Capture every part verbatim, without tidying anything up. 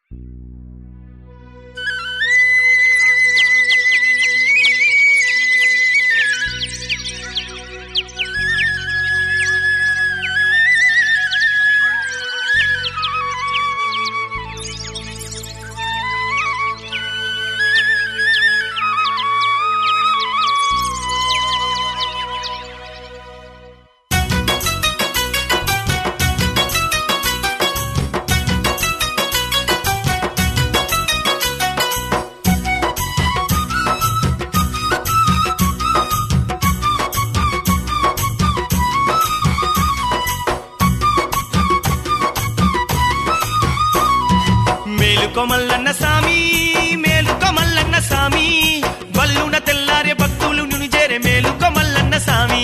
మేలుకో మల్లన్న సామి మేలుకో మల్లన్న సామి వల్లున తెల్లారే భక్తులు నిన్ను చేరే మేలుకో మల్లన్న సామి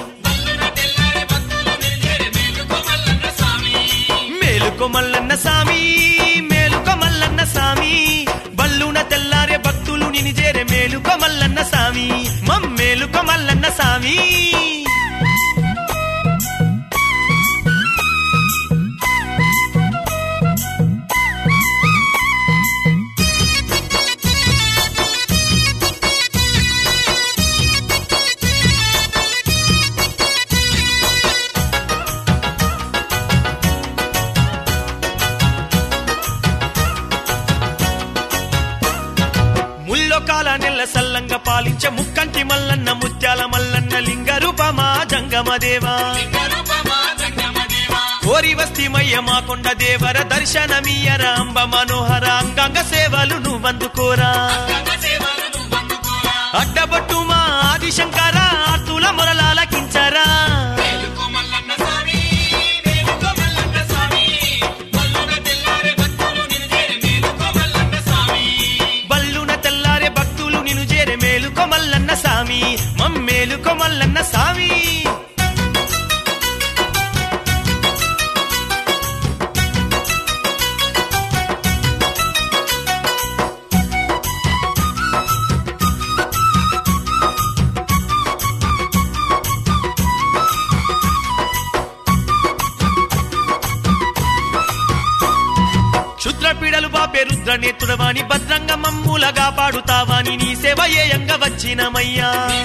మేలుకో మల్లన్న సామి మేలుకో మల్లన్న సామి వల్లున తెల్లారే భక్తులు నిన్ను చేరే మేలుకో మల్లన్న సామి మమ్మేలుకో మల్లన్న సామి ముల్లోకాల నెల్ల సల్లంగా పాలించే ముక్కంటి మల్లన్న ముత్యాల మల్లన్న లింగ రూపమా జంగమదేవా కోరి వస్తిమయ్య మా కొండ దేవర దర్శనమీయర అంబ మనోహర అంగాంగ సేవలు నువ్వందుకోరా అడ్డబట్టు మా ఆదిశంకర ఆర్తుల మొరలాలకించరా మేలుకో మల్లన్న సామి మమ్మేలుకో మల్లన్న సామి క్షుద్రపీడలు బాపే రుద్ర నేత్రుడవాని భద్రంగ మమ్ములగా పాడుతావాని నీ సేవయేయంగా వచ్చినమయ్యా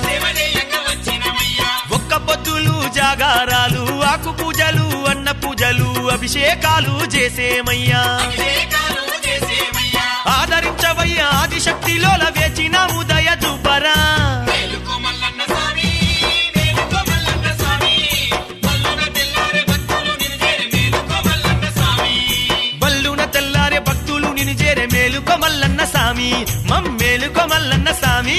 ఒక్క పొద్దులు జాగారాలు ఆకు పూజలు అన్న పూజలు అభిషేకాలు చేసేమయ్యా ఆదరించవయ్యా ఆదిశక్తిలో వేచిన ఉదయ చూపరా మేలుకో మల్లన్న సామి మమ్మేలుకో మల్లన్న సామి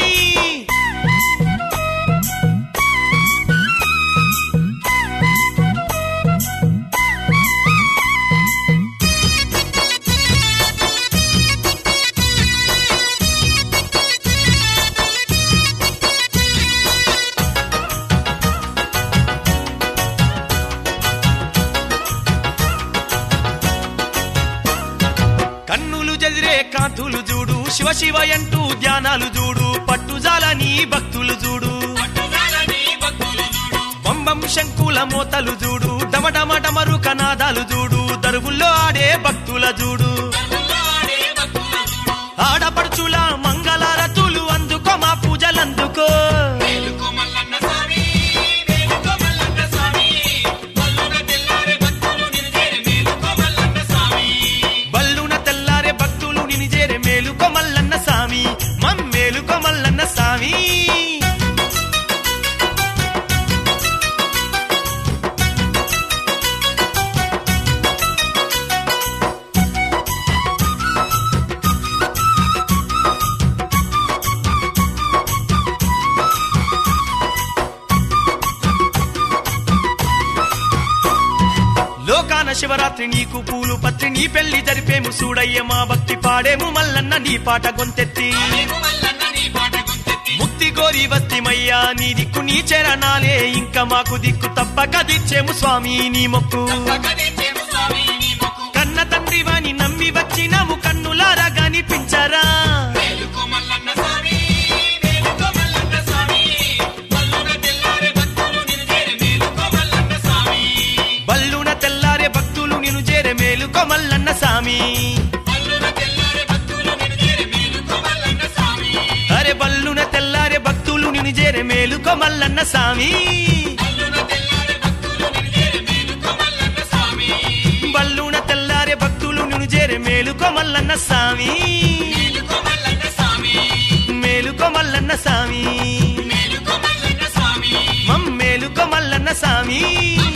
కన్నులు జదిరే కాంతులు చూడు శివ శివ అంటూ ధ్యానాలు చూడు పట్టుజాలని భక్తులు చూడు బొంబం శంకుల మోతలు చూడు డమడమడమరు కనాదాలు చూడు దరువుల్లో ఆడే భక్తుల చూడు ఆడపడుచుల మంగళారతులు అందుకో మా పూజలందుకో మేలుకో మల్లన్న సామి మమ్మేలుకో మల్లన్న సామి లోకాన శివరాత్రి నీకు పూలు పత్రి నీ పెళ్లి జరిపేము చూడయ్య మా భక్తి పాడేము మల్లన్న నీ పాట గొంతెత్తి ముక్తి గోరి వస్తిమయ్యా నీ దిక్కు నీ చరణాలే ఇంకా మాకు దిక్కు తప్పక దిచ్చేము స్వామి నీ మొక్కు కన్న తండ్రి వాని నమ్మి వచ్చినాము కన్నులారా కనిపించరా బల్లున తెల్లారే భక్తులు నిన్ను చేరే మేలుకో మల్లన్న సామి మేలుకో మల్లన్న సామి బల్లున తెల్లారే భక్తులు నిన్ను చేరే మేలుకో మల్లన్న సామి మేలుకో మల్లన్న సామి మమ్మేలుకో మల్లన్న సామి